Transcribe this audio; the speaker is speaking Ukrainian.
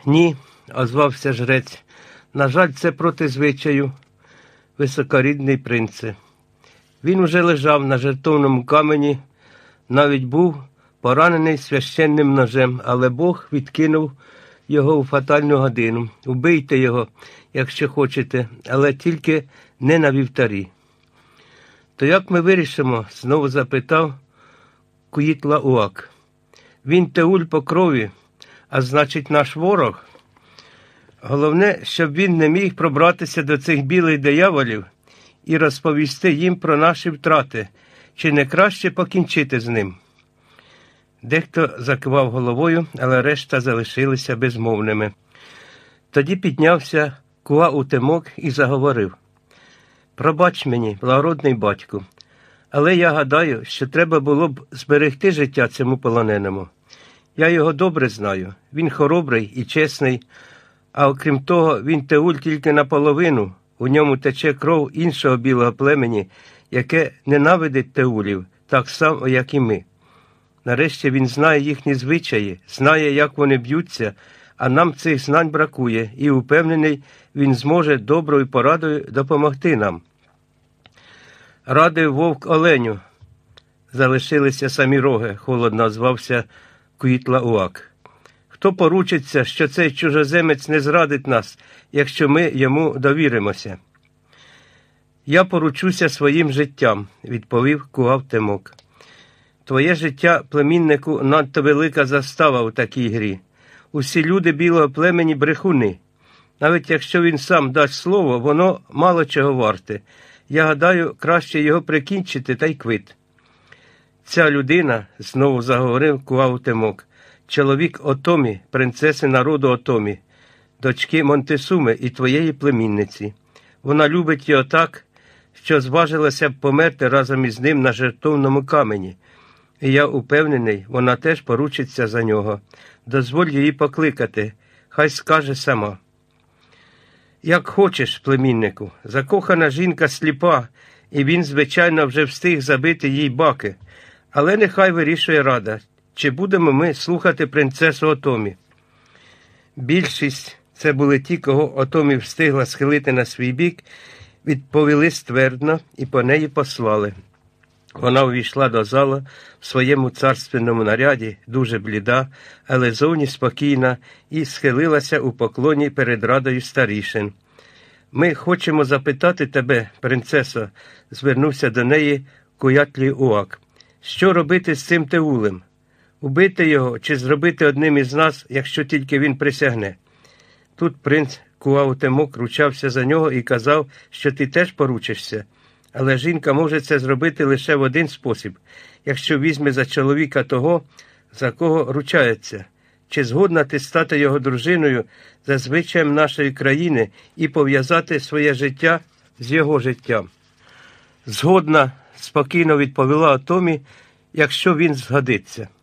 Ні, озвався жрець. На жаль, це проти звичаю, високорідний принце. Він уже лежав на жертовному камені, навіть був поранений священним ножем, але Бог відкинув його у фатальну годину. Убийте його, якщо хочете, але тільки не на вівтарі. То як ми вирішимо? Знову запитав Куїтлауак. Він Теуль по крові, а значить наш ворог. Головне, щоб він не міг пробратися до цих білих дияволів і розповісти їм про наші втрати, чи не краще покінчити з ним. Дехто закивав головою, але решта залишилися безмовними. Тоді піднявся Куаутемок і заговорив. Пробач мені, благородний батьку, але я гадаю, що треба було б зберегти життя цьому полоненому. Я його добре знаю, він хоробрий і чесний, а окрім того, він Теуль тільки наполовину, у ньому тече кров іншого білого племені, яке ненавидить Теулів, так само, як і ми. Нарешті він знає їхні звичаї, знає, як вони б'ються, а нам цих знань бракує, і упевнений, він зможе доброю порадою допомогти нам. Радив вовк оленю. Залишилися самі роги, холодно озвався Куїтлауак. Хто поручиться, що цей чужоземець не зрадить нас, якщо ми йому довіримося? Я поручуся своїм життям, відповів Куаутемок. Твоє життя, племіннику, надто велика застава у такій грі. Усі люди білого племені брехуни. Навіть якщо він сам дасть слово, воно мало чого варте. Я гадаю, краще його прикінчити та й квит. Ця людина, знову заговорив Куаутемок, чоловік Отомі, принцеси народу Отомі, дочки Монтесуми і твоєї племінниці. Вона любить його так, що зважилася б померти разом із ним на жертовному камені. І я упевнений, вона теж поручиться за нього. Дозволь її покликати, хай скаже сама. Як хочеш, племіннику, закохана жінка сліпа, і він, звичайно, вже встиг забити їй баки. Але нехай вирішує рада, чи будемо ми слухати принцесу Отомі. Більшість, це були ті, кого Отомі встигла схилити на свій бік, відповіли ствердно і по неї послали. Вона увійшла до зала в своєму царственному наряді, дуже бліда, але зовні спокійна, і схилилася у поклоні перед радою старішин. «Ми хочемо запитати тебе, принцесо», – звернувся до неї Куїтлауак, – «що робити з цим Теулем? Убити його чи зробити одним із нас, якщо тільки він присягне?» Тут принц Куаутемок ручався за нього і казав, що ти теж поручишся. Але жінка може це зробити лише в один спосіб, якщо візьме за чоловіка того, за кого ручається. Чи згодна ти стати його дружиною за звичаєм нашої країни і пов'язати своє життя з його життям? Згодна, спокійно відповіла Отомі, якщо він згодиться.